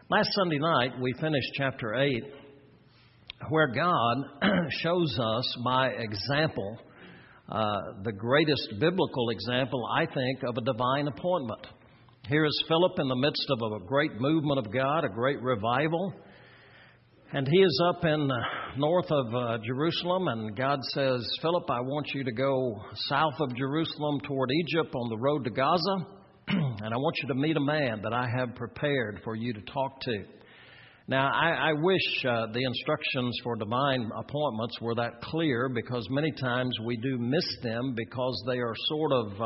Last Sunday night, we finished chapter 8, where God shows us by example, the greatest biblical example, I think, of a divine appointment. Here is Philip in the midst of a great movement of God, a great revival. And he is up in north of Jerusalem, and God says, Philip, I want you to go south of Jerusalem toward Egypt on the road to Gaza, and I want you to meet a man that I have prepared for you to talk to. Now, I wish the instructions for divine appointments were that clear, because many times we do miss them because they are sort of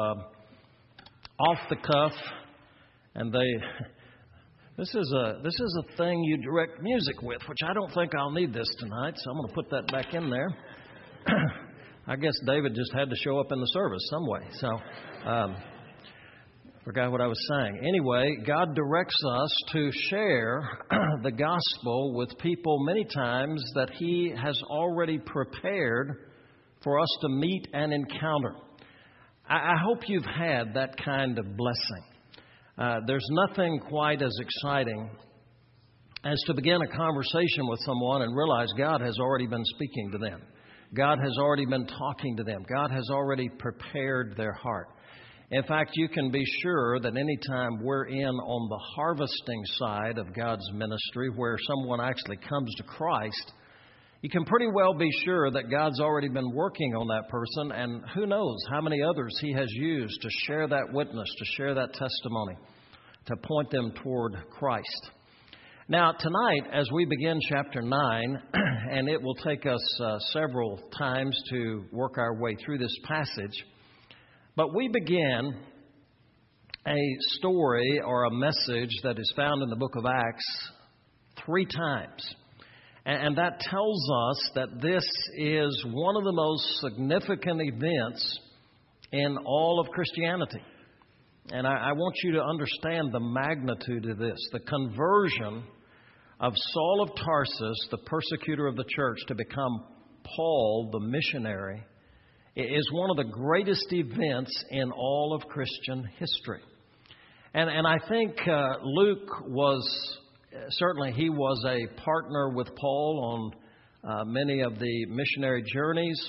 off the cuff, and This is a thing you direct music with, which I don't think I'll need this tonight, so I'm going to put that back in there. I guess David just had to show up in the service some way, so forgot what I was saying. Anyway, God directs us to share the gospel with people many times that He has already prepared for us to meet and encounter. I hope you've had that kind of blessing. There's nothing quite as exciting as to begin a conversation with someone and realize God has already been speaking to them. God has already been talking to them. God has already prepared their heart. In fact, you can be sure that any time we're in on the harvesting side of God's ministry, where someone actually comes to Christ, you can pretty well be sure that God's already been working on that person, and who knows how many others He has used to share that witness, to share that testimony, to point them toward Christ. Now, tonight, as we begin chapter 9, and it will take us several times to work our way through this passage, but we begin a story or a message that is found in the book of Acts 3 times. And that tells us that this is one of the most significant events in all of Christianity. And I want you to understand the magnitude of this. The conversion of Saul of Tarsus, the persecutor of the church, to become Paul, the missionary, is one of the greatest events in all of Christian history. And I think Luke was... Certainly, he was a partner with Paul on many of the missionary journeys,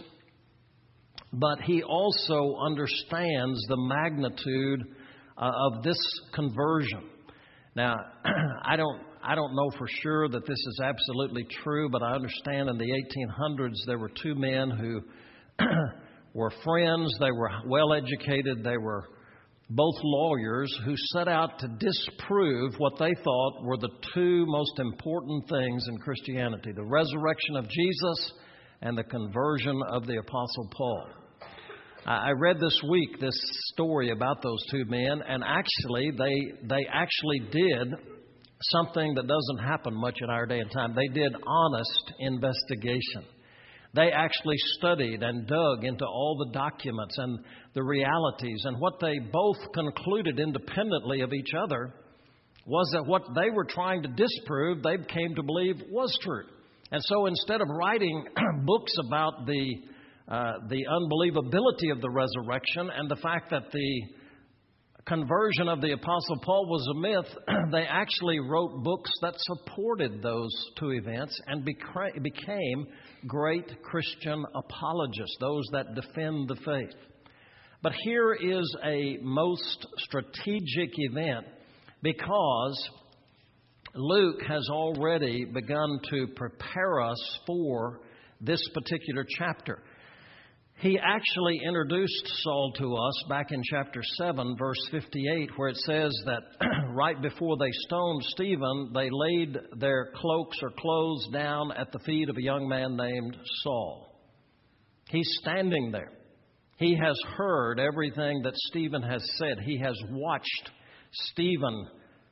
but he also understands the magnitude of this conversion. Now, I don't know for sure that this is absolutely true, but I understand in the 1800s there were 2 men who were friends. They were well educated. They were both lawyers who set out to disprove what they thought were the 2 most important things in Christianity: the resurrection of Jesus and the conversion of the Apostle Paul. I read this week this story about those 2 men, and actually they actually did something that doesn't happen much in our day and time. They did honest investigation. They actually studied and dug into all the documents and the realities, and what they both concluded independently of each other was that what they were trying to disprove, they came to believe was true. And so instead of writing books about the unbelievability of the resurrection and the fact that the conversion of the Apostle Paul was a myth, they actually wrote books that supported those 2 events and became great Christian apologists, those that defend the faith. But here is a most strategic event, because Luke has already begun to prepare us for this particular chapter. He actually introduced Saul to us back in chapter 7, verse 58, where it says that right before they stoned Stephen, they laid their cloaks or clothes down at the feet of a young man named Saul. He's standing there. He has heard everything that Stephen has said. He has watched Stephen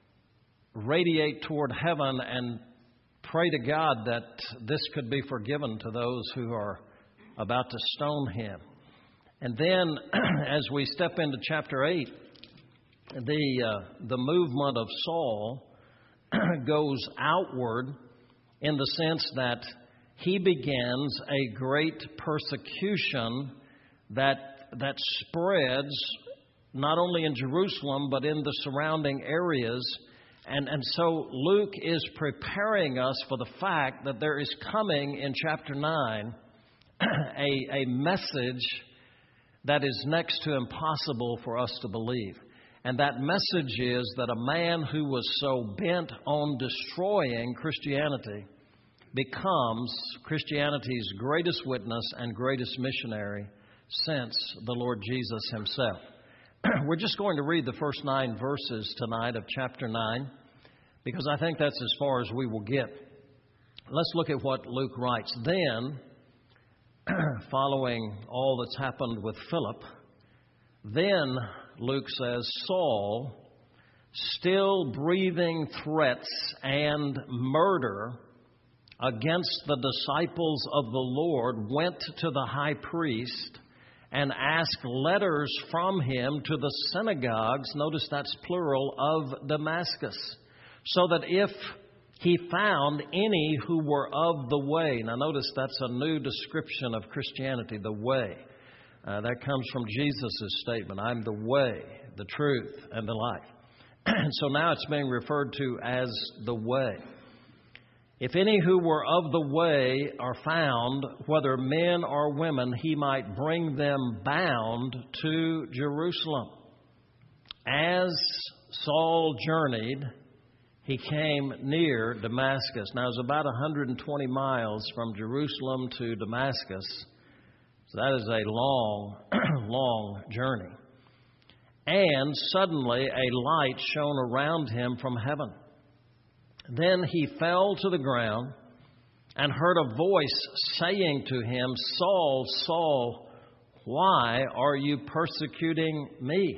radiate toward heaven and pray to God that this could be forgiven to those who are about to stone him. And then as we step into chapter 8, the movement of Saul goes outward in the sense that he begins a great persecution that spreads not only in Jerusalem but in the surrounding areas. And so Luke is preparing us for the fact that there is coming in chapter 9 a message that is next to impossible for us to believe. And that message is that a man who was so bent on destroying Christianity becomes Christianity's greatest witness and greatest missionary since the Lord Jesus himself. We're just going to read the first 9 verses tonight of chapter 9 because I think that's as far as we will get. Let's look at what Luke writes. Then, following all that's happened with Philip, then, Luke says, Saul, still breathing threats and murder against the disciples of the Lord, went to the high priest and asked letters from him to the synagogues, notice that's plural, of Damascus, so that if he found any who were of the way. Now notice that's a new description of Christianity, the way. That comes from Jesus' statement, I'm the way, the truth, and the life. And so now it's being referred to as the way. If any who were of the way are found, whether men or women, he might bring them bound to Jerusalem. As Saul journeyed, he came near Damascus. Now, it's about 120 miles from Jerusalem to Damascus. So that is a long, long journey. And suddenly a light shone around him from heaven. Then he fell to the ground and heard a voice saying to him, Saul, Saul, why are you persecuting me?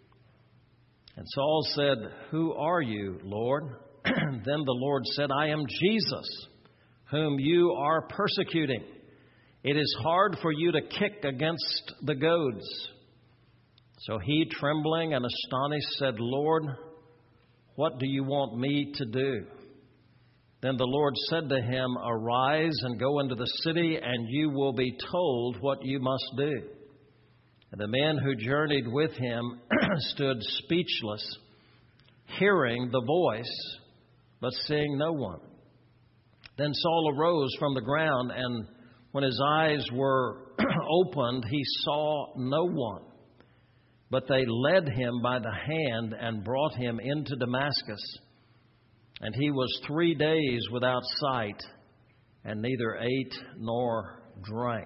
And Saul said, Who are you, Lord? Then the Lord said, I am Jesus, whom you are persecuting. It is hard for you to kick against the goads. So he, trembling and astonished, said, Lord, what do you want me to do? Then the Lord said to him, Arise and go into the city, and you will be told what you must do. And the men who journeyed with him stood speechless, hearing the voice, but seeing no one. Then Saul arose from the ground, and when his eyes were opened, he saw no one. But they led him by the hand and brought him into Damascus. And he was 3 days without sight, and neither ate nor drank.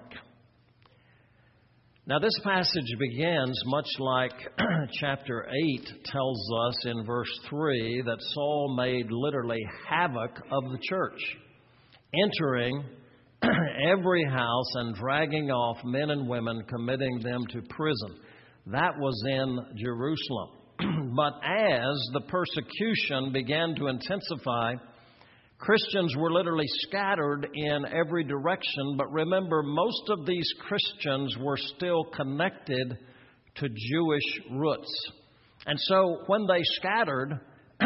Now this passage begins much like chapter 8 tells us in verse 3 that Saul made literally havoc of the church, entering every house and dragging off men and women, committing them to prison. That was in Jerusalem. But as the persecution began to intensify, Christians were literally scattered in every direction. But remember, most of these Christians were still connected to Jewish roots. And so when they scattered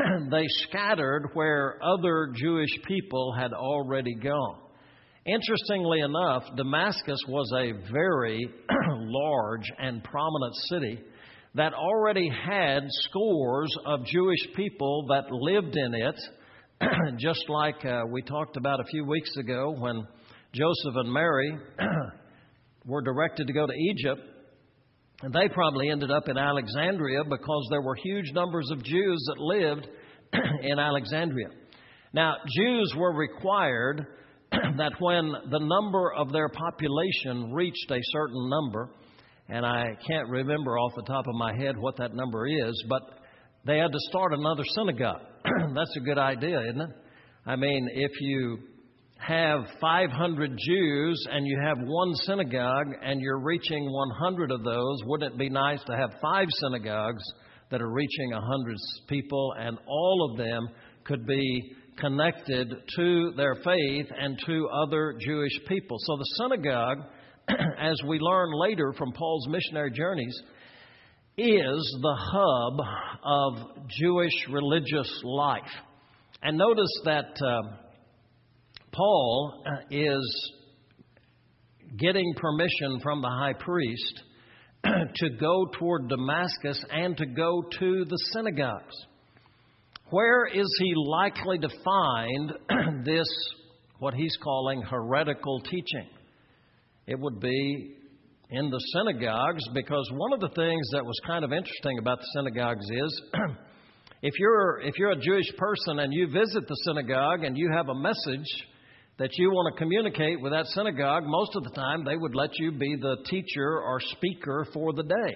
where other Jewish people had already gone. Interestingly enough, Damascus was a very large and prominent city that already had scores of Jewish people that lived in it, just like we talked about a few weeks ago when Joseph and Mary were directed to go to Egypt. And they probably ended up in Alexandria because there were huge numbers of Jews that lived in Alexandria. Now, Jews were required that when the number of their population reached a certain number, and I can't remember off the top of my head what that number is, but they had to start another synagogue. That's a good idea, isn't it? I mean, if you have 500 Jews and you have one synagogue and you're reaching 100 of those, wouldn't it be nice to have 5 synagogues that are reaching 100 people and all of them could be connected to their faith and to other Jewish people? So the synagogue, as we learn later from Paul's missionary journeys, is the hub of Jewish religious life. And notice that Paul is getting permission from the high priest to go toward Damascus and to go to the synagogues. Where is he likely to find this, what he's calling heretical teaching? It would be in the synagogues, because one of the things that was kind of interesting about the synagogues is if you're a Jewish person and you visit the synagogue and you have a message that you want to communicate with that synagogue, most of the time they would let you be the teacher or speaker for the day.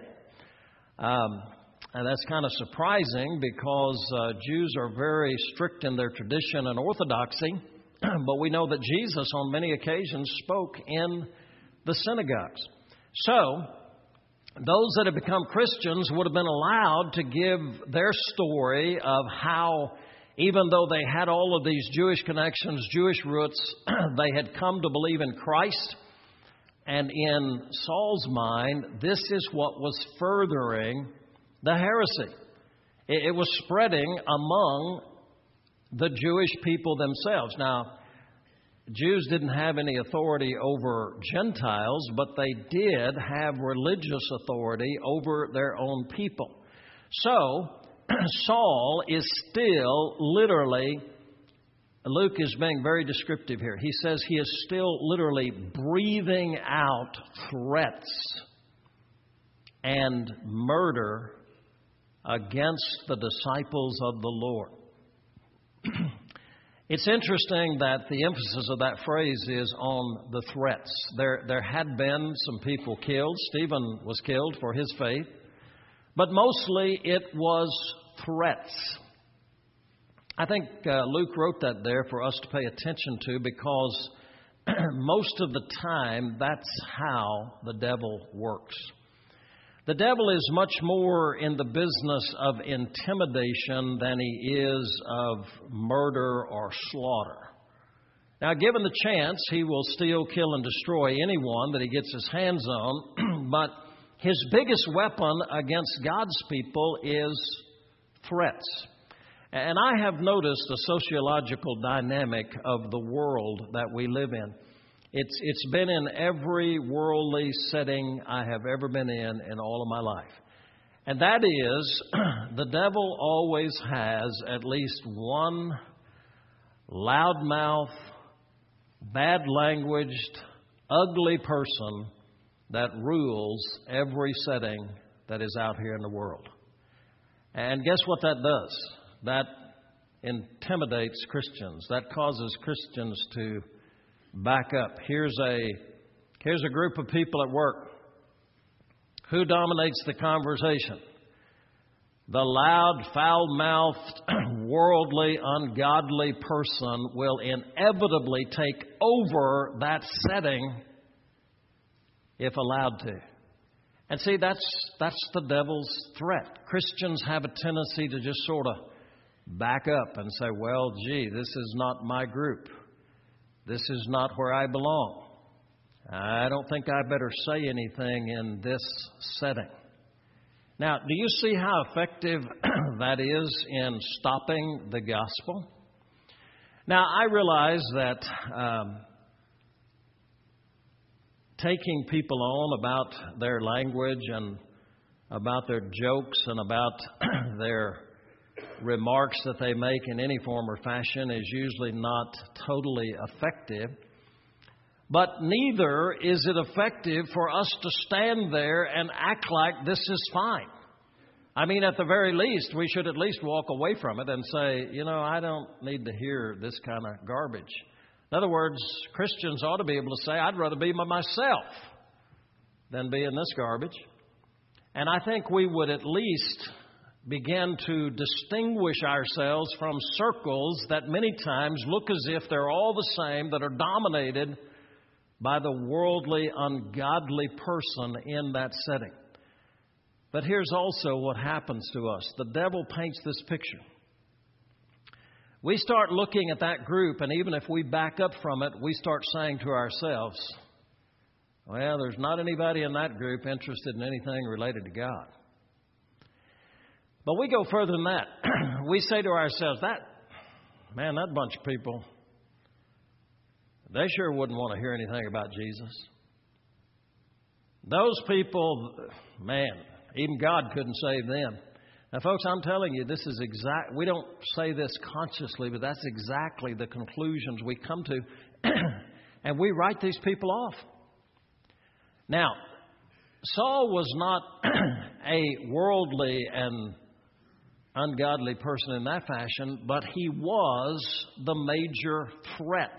And that's kind of surprising because Jews are very strict in their tradition and orthodoxy, but we know that Jesus on many occasions spoke in the synagogues. So, those that have become Christians would have been allowed to give their story of how, even though they had all of these Jewish connections, Jewish roots, they had come to believe in Christ. And in Saul's mind, this is what was furthering the heresy. It was spreading among the Jewish people themselves. Now, Jews didn't have any authority over Gentiles, but they did have religious authority over their own people. So, Saul is still literally, Luke is being very descriptive here. He says he is still literally breathing out threats and murder against the disciples of the Lord. It's interesting that the emphasis of that phrase is on the threats. There had been some people killed. Stephen was killed for his faith. But mostly it was threats. I think Luke wrote that there for us to pay attention to, because most of the time that's how the devil works. The devil is much more in the business of intimidation than he is of murder or slaughter. Now, given the chance, he will steal, kill, and destroy anyone that he gets his hands on, but his biggest weapon against God's people is threats. And I have noticed a sociological dynamic of the world that we live in. It's been in every worldly setting I have ever been in all of my life. And that is, the devil always has at least one loudmouth, bad-languaged, ugly person that rules every setting that is out here in the world. And guess what that does? That intimidates Christians. That causes Christians to back up. Here's a group of people at work. Who dominates the conversation? The loud, foul-mouthed, worldly, ungodly person will inevitably take over that setting if allowed to. And see, that's the devil's threat. Christians have a tendency to just sort of back up and say, well, gee, this is not my group. This is not where I belong. I don't think I better say anything in this setting. Now, do you see how effective that is in stopping the gospel? Now, I realize that taking people on about their language and about their jokes and about their remarks that they make in any form or fashion is usually not totally effective. But neither is it effective for us to stand there and act like this is fine. I mean, at the very least, we should at least walk away from it and say, I don't need to hear this kind of garbage. In other words, Christians ought to be able to say, I'd rather be by myself than be in this garbage. And I think we would at least begin to distinguish ourselves from circles that many times look as if they're all the same, that are dominated by the worldly, ungodly person in that setting. But here's also what happens to us. The devil paints this picture. We start looking at that group, and even if we back up from it, we start saying to ourselves, well, there's not anybody in that group interested in anything related to God. But we go further than that. We say to ourselves, that bunch of people, they sure wouldn't want to hear anything about Jesus. Those people, even God couldn't save them. Now, folks, I'm telling you, this is we don't say this consciously, but that's exactly the conclusions we come to. And we write these people off. Now, Saul was not a worldly and ungodly person in that fashion, but he was the major threat.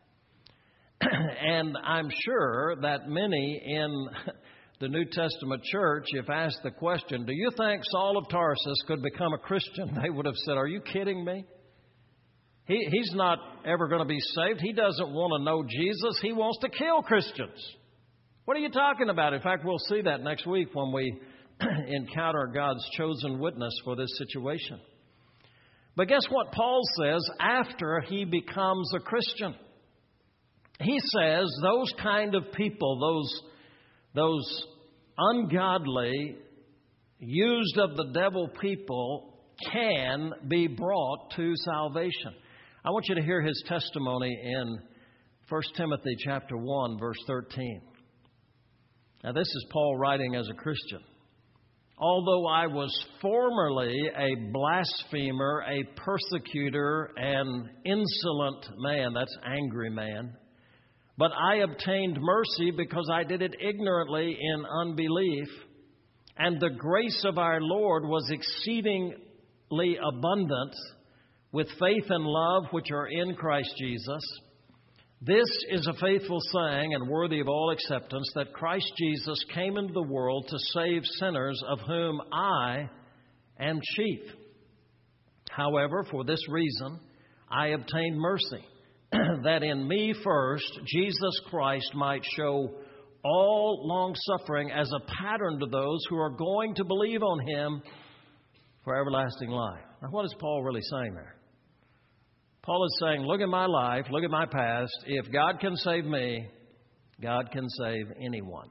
And I'm sure that many in the New Testament church, if asked the question, do you think Saul of Tarsus could become a Christian? They would have said, are you kidding me? He's not ever going to be saved. He doesn't want to know Jesus. He wants to kill Christians. What are you talking about? In fact, we'll see that next week when we encounter God's chosen witness for this situation. But guess what Paul says after he becomes a Christian? He says those kind of people, those ungodly, used of the devil people can be brought to salvation. I want you to hear his testimony in 1 Timothy chapter 1, verse 13. Now, this is Paul writing as a Christian. Although I was formerly a blasphemer, a persecutor, an insolent man, that's angry man, but I obtained mercy because I did it ignorantly in unbelief, and the grace of our Lord was exceedingly abundant with faith and love which are in Christ Jesus. This is a faithful saying and worthy of all acceptance, that Christ Jesus came into the world to save sinners, of whom I am chief. However, for this reason, I obtained mercy, that in me first Jesus Christ might show all long-suffering as a pattern to those who are going to believe on Him for everlasting life. Now, what is Paul really saying there? Paul is saying, look at my life, look at my past. If God can save me, God can save anyone.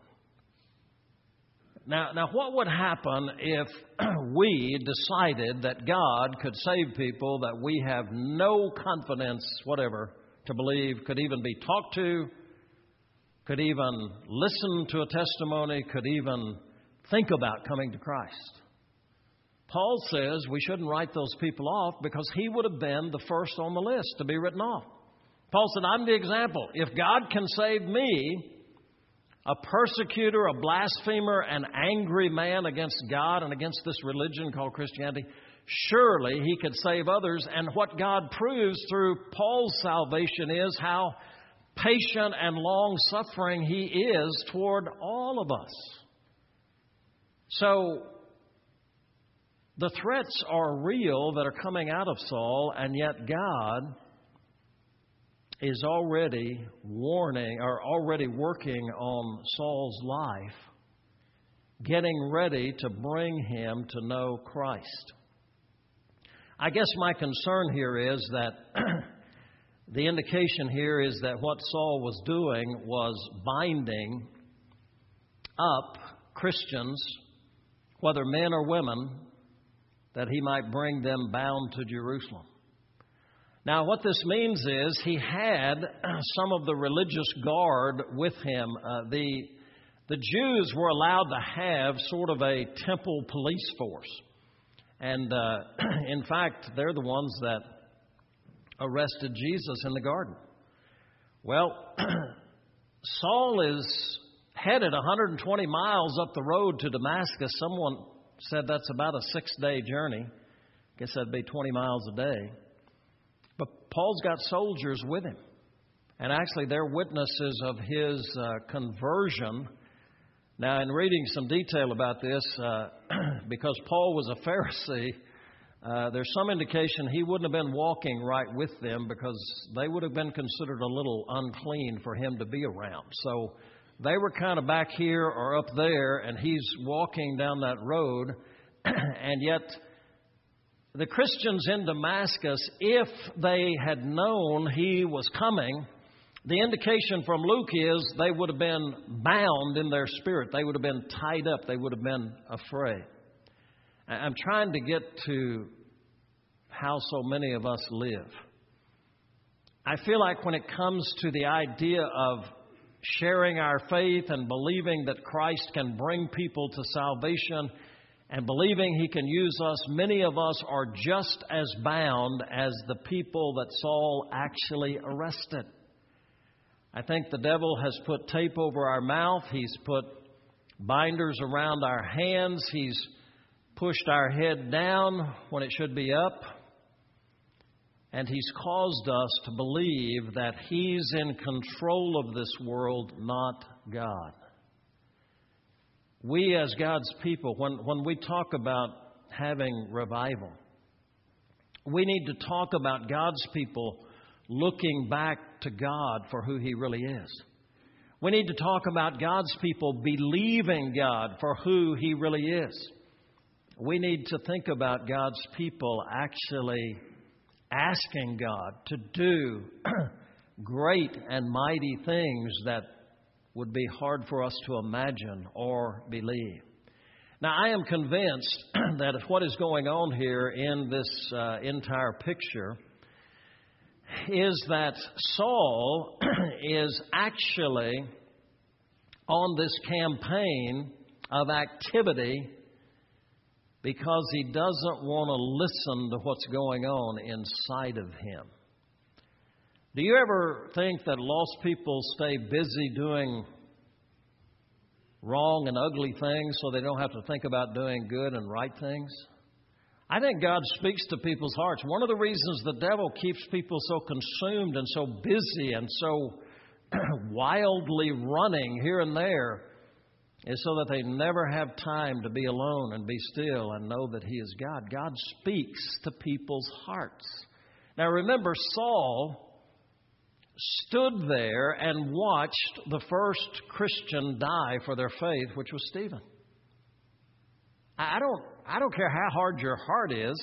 Now, what would happen if we decided that God could save people that we have no confidence, whatever, to believe, could even be talked to, could even listen to a testimony, could even think about coming to Christ? Paul says we shouldn't write those people off because he would have been the first on the list to be written off. Paul said, I'm the example. If God can save me, a persecutor, a blasphemer, an angry man against God and against this religion called Christianity, surely He could save others. And what God proves through Paul's salvation is how patient and long-suffering He is toward all of us. So, the threats are real that are coming out of Saul, and yet God is already warning or already working on Saul's life, getting ready to bring him to know Christ. I guess my concern here is that the indication here is that what Saul was doing was binding up Christians, whether men or women, that he might bring them bound to Jerusalem. Now, what this means is he had some of the religious guard with him. The Jews were allowed to have sort of a temple police force. And in fact, they're the ones that arrested Jesus in the garden. Well, Saul is headed 120 miles up the road to Damascus. Someone said that's about a 6-day journey. I guess that'd be 20 miles a day. But Paul's got soldiers with him. And actually, they're witnesses of his conversion. Now, in reading some detail about this, because Paul was a Pharisee, there's some indication he wouldn't have been walking right with them because they would have been considered a little unclean for him to be around. So they were kind of back here or up there, and he's walking down that road. And yet, the Christians in Damascus, if they had known he was coming, the indication from Luke is they would have been bound in their spirit. They would have been tied up. They would have been afraid. I'm trying to get to how so many of us live. I feel like when it comes to the idea of sharing our faith and believing that Christ can bring people to salvation and believing He can use us, many of us are just as bound as the people that Saul actually arrested. I think the devil has put tape over our mouth. He's put binders around our hands. He's pushed our head down when it should be up. And he's caused us to believe that He's in control of this world, not God. We as God's people, when we talk about having revival, we need to talk about God's people looking back to God for who He really is. We need to talk about God's people believing God for who He really is. We need to think about God's people actually asking God to do great and mighty things that would be hard for us to imagine or believe. Now, I am convinced that what is going on here in this entire picture is that Saul is actually on this campaign of activity because he doesn't want to listen to what's going on inside of him. Do you ever think that lost people stay busy doing wrong and ugly things so they don't have to think about doing good and right things? I think God speaks to people's hearts. One of the reasons the devil keeps people so consumed and so busy and so wildly running here and there is so that they never have time to be alone and be still and know that He is God. God speaks to people's hearts. Now remember, Saul stood there and watched the first Christian die for their faith, which was Stephen. I don't care how hard your heart is.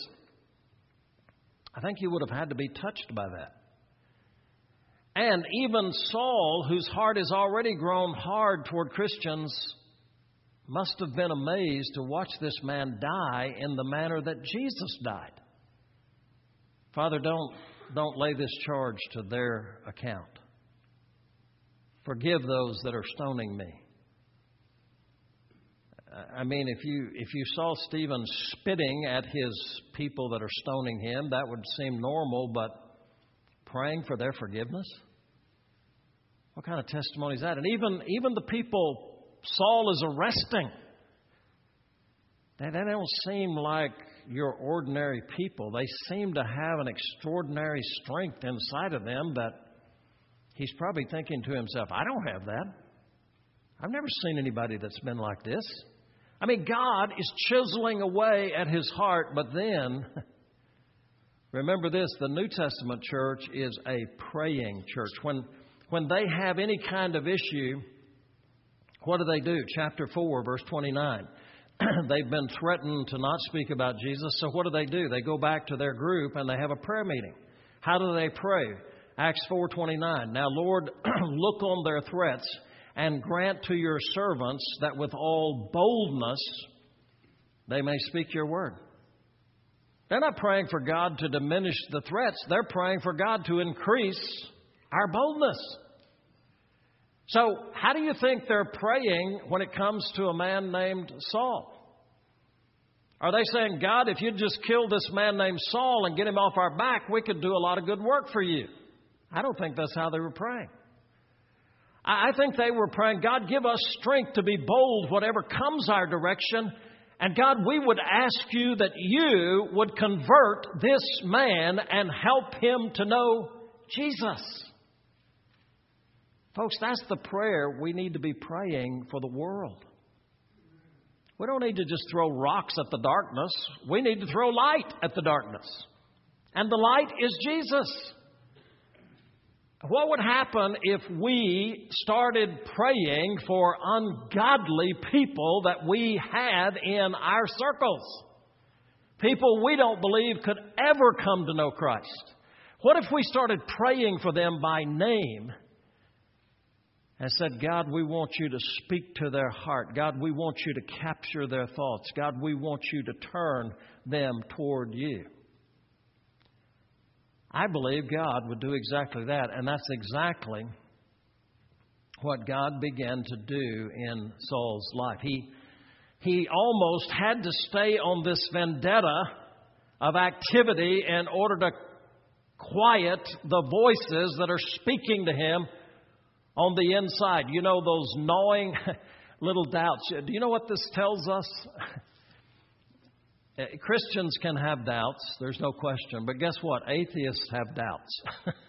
I think you would have had to be touched by that. And even Saul, whose heart has already grown hard toward Christians, must have been amazed to watch this man die in the manner that Jesus died. Father, don't lay this charge to their account. Forgive those that are stoning me. I mean, if you saw Stephen spitting at his people that are stoning him, that would seem normal, but praying for their forgiveness? What kind of testimony is that? And even the people Saul is arresting, they don't seem like your ordinary people. They seem to have an extraordinary strength inside of them that he's probably thinking to himself, I don't have that. I've never seen anybody that's been like this. I mean, God is chiseling away at his heart, but then, remember this, the New Testament church is a praying church. When they have any kind of issue, what do? Chapter 4, verse 29. They've been threatened to not speak about Jesus, so what do? They go back to their group and they have a prayer meeting. How do they pray? Acts 4:29. Now, Lord, look on their threats and grant to your servants that with all boldness they may speak your word. They're not praying for God to diminish the threats. They're praying for God to increase our boldness. So how do you think they're praying when it comes to a man named Saul? Are they saying, God, if you'd just kill this man named Saul and get him off our back, we could do a lot of good work for you? I don't think that's how they were praying. I think they were praying, God, give us strength to be bold whatever comes our direction. And God, we would ask you that you would convert this man and help him to know Jesus. Folks, that's the prayer we need to be praying for the world. We don't need to just throw rocks at the darkness. We need to throw light at the darkness. And the light is Jesus. What would happen if we started praying for ungodly people that we had in our circles? People we don't believe could ever come to know Christ. What if we started praying for them by name and said, God, we want you to speak to their heart. God, we want you to capture their thoughts. God, we want you to turn them toward you. I believe God would do exactly that, and that's exactly what God began to do in Saul's life. he almost had to stay on this vendetta of activity in order to quiet the voices that are speaking to him on the inside. You know, those gnawing little doubts. Do you know what this tells us? Christians can have doubts, there's no question. But guess what? Atheists have doubts.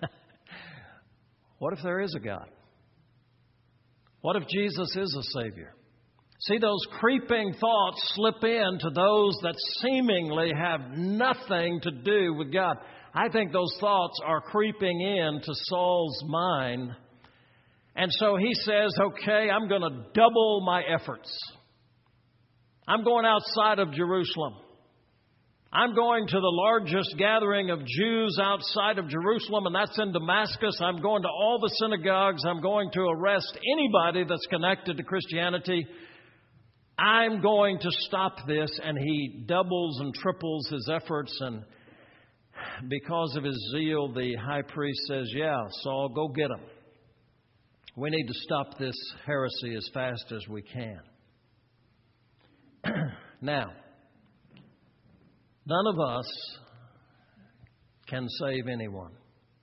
What if there is a God? What if Jesus is a Savior? See, those creeping thoughts slip in to those that seemingly have nothing to do with God. I think those thoughts are creeping into Saul's mind. And so he says, okay, I'm going to double my efforts. I'm going outside of Jerusalem. I'm going to the largest gathering of Jews outside of Jerusalem, and that's in Damascus. I'm going to all the synagogues. I'm going to arrest anybody that's connected to Christianity. I'm going to stop this. And he doubles and triples his efforts. And because of his zeal, the high priest says, yeah, Saul, go get him. We need to stop this heresy as fast as we can. Now, none of us can save anyone.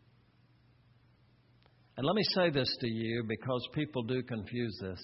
And let me say this to you because people do confuse this.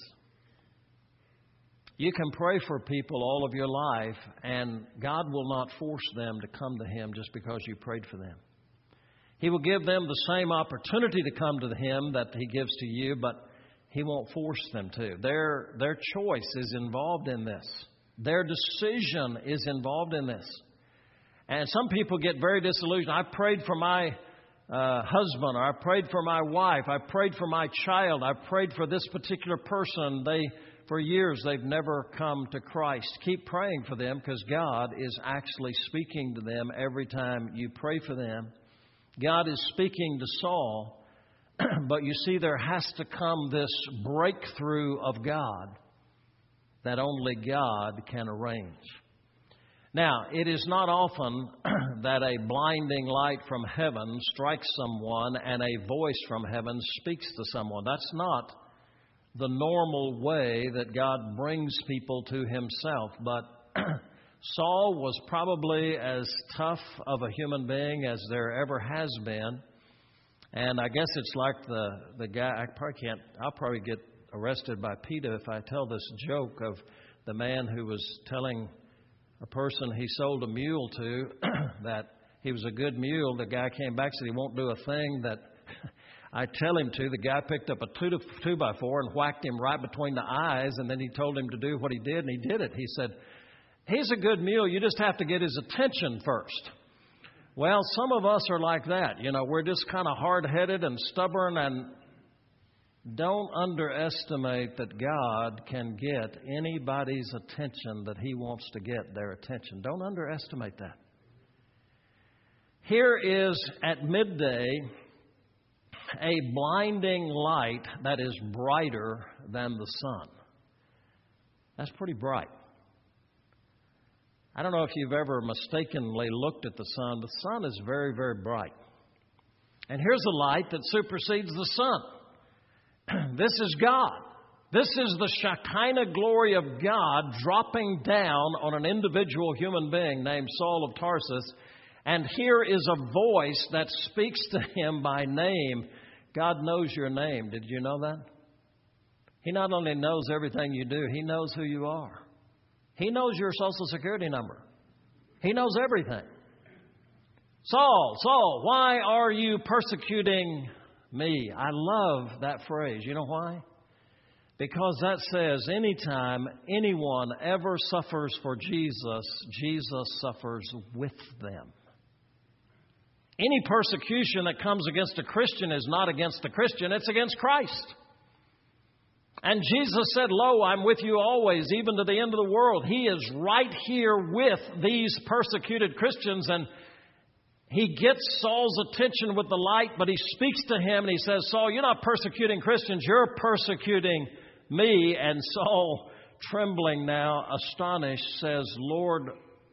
You can pray for people all of your life, and God will not force them to come to Him just because you prayed for them. He will give them the same opportunity to come to Him that He gives to you, but He won't force them to. Their choice is involved in this. Their decision is involved in this. And some people get very disillusioned. I prayed for my husband, or I prayed for my wife, I prayed for my child, I prayed for this particular person. For years, they've never come to Christ. Keep praying for them because God is actually speaking to them every time you pray for them. God is speaking to Saul, but you see, there has to come this breakthrough of God that only God can arrange. Now, it is not often that a blinding light from heaven strikes someone and a voice from heaven speaks to someone. That's not the normal way that God brings people to Himself. But Saul was probably as tough of a human being as there ever has been. And I guess it's like the guy, I'll probably get arrested by PETA if I tell this joke of the man who was telling a person he sold a mule to that he was a good mule. The guy came back and said he won't do a thing that I tell him to. The guy picked up a 2x4 and whacked him right between the eyes, and then he told him to do what he did, and he did it. He said, he's a good mule. You just have to get his attention first. Well, some of us are like that. You know, we're just kind of hard-headed and stubborn, and don't underestimate that God can get anybody's attention that He wants to get their attention. Don't underestimate that. Here is at midday a blinding light that is brighter than the sun. That's pretty bright. I don't know if you've ever mistakenly looked at the sun. The sun is very, very bright. And here's a light that supersedes the sun. This is God. This is the Shekinah glory of God dropping down on an individual human being named Saul of Tarsus. And here is a voice that speaks to him by name. God knows your name. Did you know that? He not only knows everything you do, He knows who you are. He knows your Social Security number. He knows everything. Saul, Saul, why are you persecuting me? I love that phrase. You know why? Because that says anytime anyone ever suffers for Jesus, Jesus suffers with them. Any persecution that comes against a Christian is not against the Christian, it's against Christ. And Jesus said, lo, I'm with you always, even to the end of the world. He is right here with these persecuted Christians, and He gets Saul's attention with the light, but He speaks to him and He says, Saul, you're not persecuting Christians, you're persecuting me. And Saul, trembling now, astonished, says, Lord,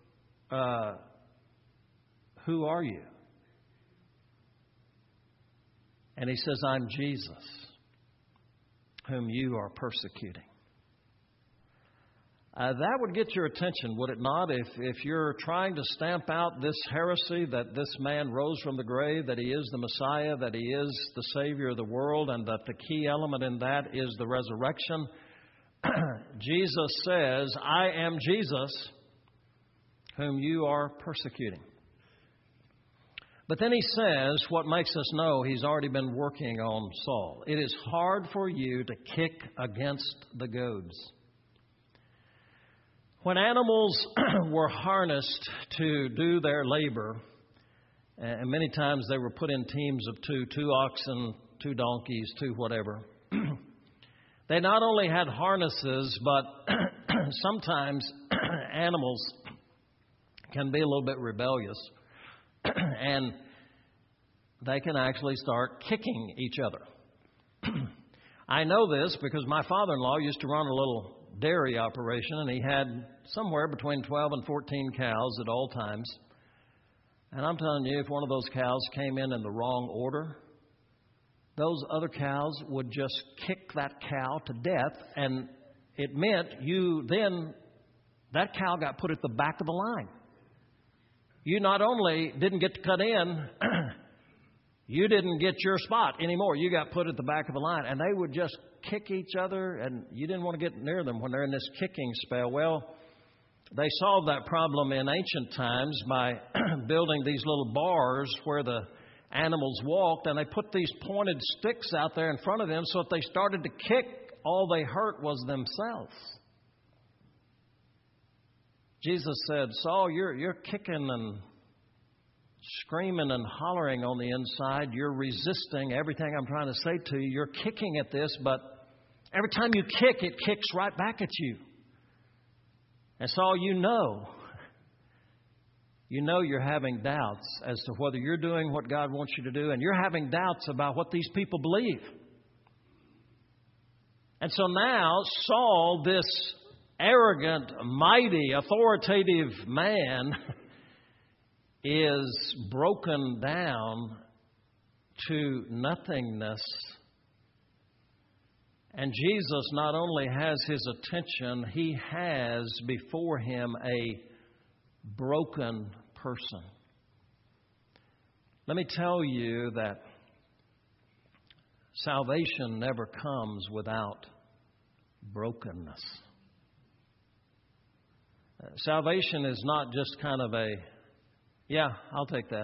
who are you? And he says, I'm Jesus, whom you are persecuting. That would get your attention, would it not? If you're trying to stamp out this heresy that this man rose from the grave, that he is the Messiah, that he is the Savior of the world, and that the key element in that is the resurrection, Jesus says, I am Jesus, whom you are persecuting. But then he says what makes us know he's already been working on Saul. It is hard for you to kick against the goads. When animals were harnessed to do their labor, and many times they were put in teams of two oxen, 2 donkeys, 2 whatever, they not only had harnesses, but sometimes animals can be a little bit rebellious, and they can actually start kicking each other. I know this because my father-in-law used to run a little dairy operation, and he had somewhere between 12 and 14 cows at all times. And I'm telling you, if one of those cows came in the wrong order, those other cows would just kick that cow to death, and it meant that cow got put at the back of the line. You not only didn't get to cut in, you didn't get your spot anymore. You got put at the back of the line. And they would just kick each other, and you didn't want to get near them when they're in this kicking spell. Well, they solved that problem in ancient times by building these little bars where the animals walked, and they put these pointed sticks out there in front of them, so if they started to kick, all they hurt was themselves. Jesus said, Saul, you're kicking and screaming and hollering on the inside. You're resisting everything I'm trying to say to you. You're kicking at this, but every time you kick, it kicks right back at you. And Saul, you know you're having doubts as to whether you're doing what God wants you to do, and you're having doubts about what these people believe. And so now Saul, this arrogant, mighty, authoritative man, is broken down to nothingness. And Jesus not only has his attention, he has before him a broken person. Let me tell you that salvation never comes without brokenness. Salvation is not just kind of yeah, I'll take that.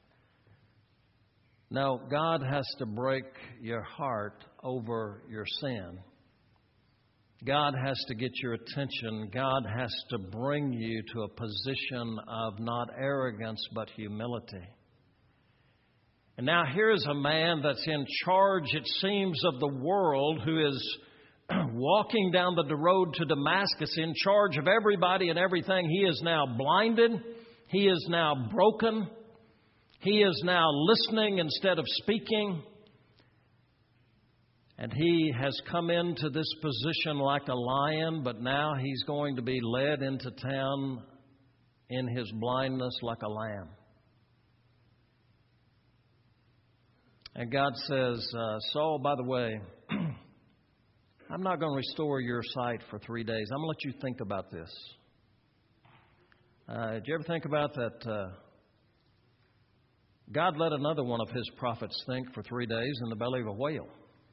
No, God has to break your heart over your sin. God has to get your attention. God has to bring you to a position of not arrogance but humility. And now here's a man that's in charge, it seems, of the world, who is walking down the road to Damascus in charge of everybody and everything. He is now blinded. He is now broken. He is now listening instead of speaking. And he has come into this position like a lion, but now he's going to be led into town in his blindness like a lamb. And God says, Saul, by the way, I'm not going to restore your sight for 3 days. I'm going to let you think about this. Did you ever think about that? God let another one of his prophets think for 3 days in the belly of a whale.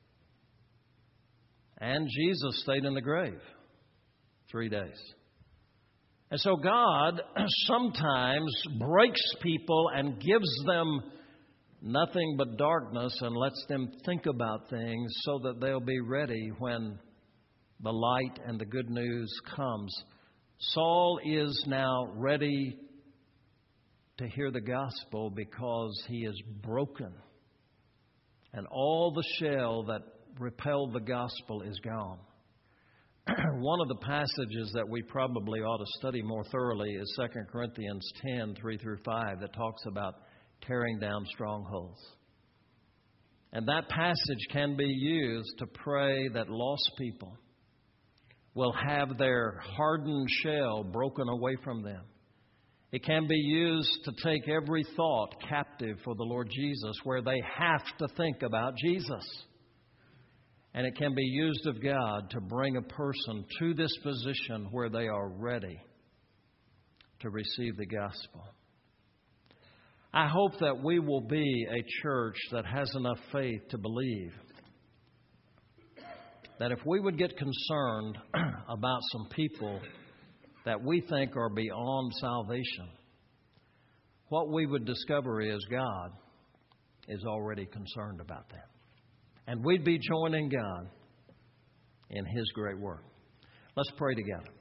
And Jesus stayed in the grave 3 days. And so God sometimes breaks people and gives them nothing but darkness and lets them think about things so that they'll be ready when the light and the good news comes. Saul is now ready to hear the gospel because he is broken. And all the shell that repelled the gospel is gone. One of the passages that we probably ought to study more thoroughly is 2 Corinthians 10, 3 through 5, that talks about tearing down strongholds. And that passage can be used to pray that lost people will have their hardened shell broken away from them. It can be used to take every thought captive for the Lord Jesus, where they have to think about Jesus. And it can be used of God to bring a person to this position where they are ready to receive the gospel. I hope that we will be a church that has enough faith to believe that if we would get concerned about some people that we think are beyond salvation, what we would discover is God is already concerned about them. And we'd be joining God in His great work. Let's pray together.